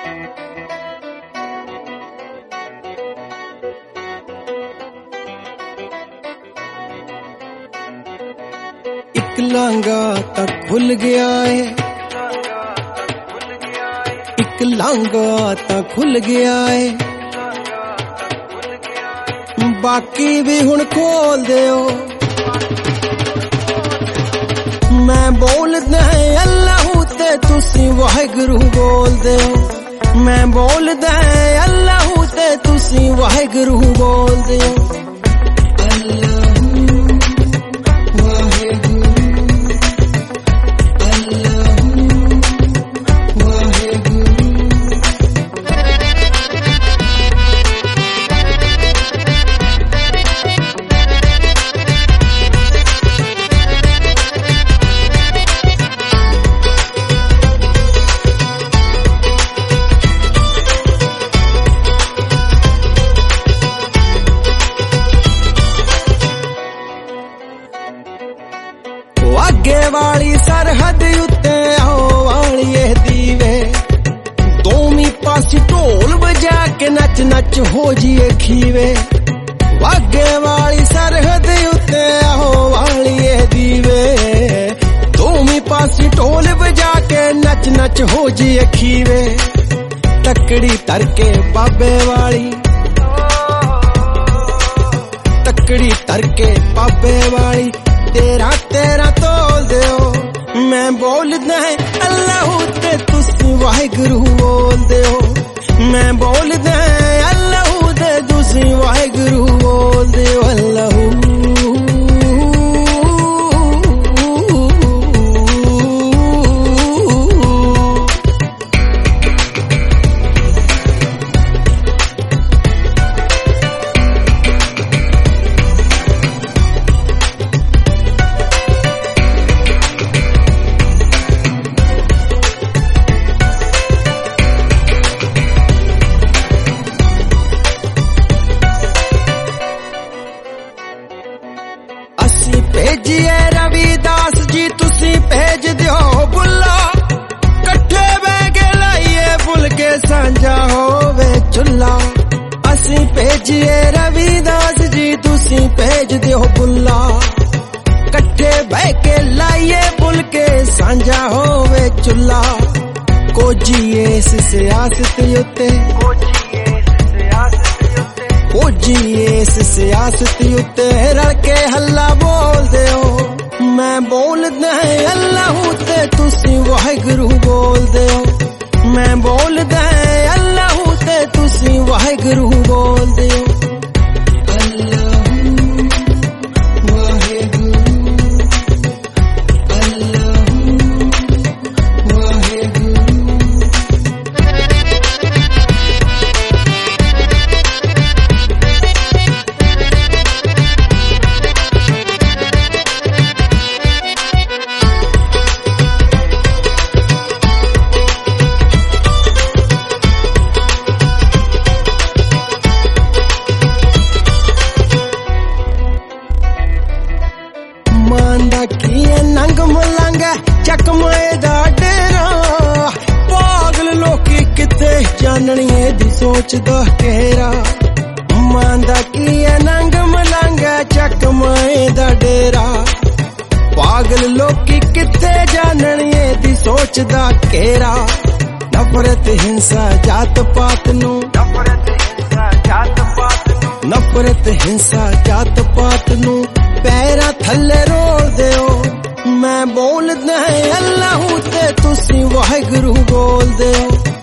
एक लांगा ਤਾਂ ਖੁੱਲ ਗਿਆ ਏ, ਇੱਕ ਲਾਂਗਾ ਤਾਂ ਖੁੱਲ ਗਿਆ ਏ, ਬਾਕੀ ਵੀ ਹੁਣ ਖੋਲ ਦਿਓ। ਮੈਂ ਬੋਲਦਾ ਅੱਲਾਹੂ ਤੇ ਤੁਸੀਂ ਵਾਹਿਗੁਰੂ ਬੋਲਦੇ ਹੋ। ਮੈਂ ਬੋਲਦਾ ਅੱਲਾਹੂ ਤੇ ਤੁਸੀਂ ਵਾਹਿਗੁਰੂ ਬੋਲਦੇ ਹੋ। ਅੱਗੇ ਵਾਲੀ ਸਰਹੱਦ ਉੱਤੇ ਆਓ ਵਾਲੀਏ ਦੀਵੇ, ਦੋਵੇਂ ਪਾਸੇ ਢੋਲ ਵਜਾ ਕੇ ਨੱਚ ਨੱਚ ਹੋ ਜੀਏ ਖੀਵੇ। ਅੱਗੇ ਵਾਲੀ ਸਰਹੱਦ ਉੱਤੇ ਆਓ ਵਾਲੀਏ ਦੀਵੇ, ਦੋਵੇਂ ਪਾਸੇ ਢੋਲ ਵਜਾ ਕੇ ਨੱਚ ਨੱਚ ਹੋ ਜੀਏ ਖੀਵੇ। ਤੱਕੜੀ ਧਰਕੇ ਬਾਬੇ ਵਾਲੀ, ਤੱਕੜੀ ਧਰਕੇ ਬਾਬੇ ਵਾਲੀ, तेरा तेरा तोल दियो। मैं बोलदा है अल्लाहू ते तुसी वाहिगुरू बोल दियो। मैं बोलदा है अल्लाहू ते तुसी वाहिगुरू बोल दियो। अल्लाहू भेजिए रविदास जी तुसी भेज दियो बुला, कट्ठे बह के लाइए बुल के सांझा होवे चुल्ला। असी भेजिए रविदास जी तुसी भेज दियो बुला, कट्ठे बह के लाइए बुल के सांझा होवे चुल्ला। कोजिए इस सियासत उत्ते, कोजिए इस सियासत उत्ते रल के हल्ला बोल दियो। मैं बोलदा है अल्लाहू ते तुसी वाहिगुरू बोल दियो। मैं बोलदा है अल्लाहू ते तुसी वाहिगुरू बोल दियो। नंग मलंग चकमाए दा डेरा, पागल लोकी किते जाननिए दी सोच दा घेरा। मांदा की नंग मलंग चकमाए दा डेरा, पागल लोकी किते जाननिए दी सोच दा घेरा। नफरत हिंसा जात पात नू, नफरत हिंसा जात पात नू पैरा थल्ले रोल दियो। मैं बोलदा है अल्लाहू ते तुसी वाहिगुरू बोल दियो।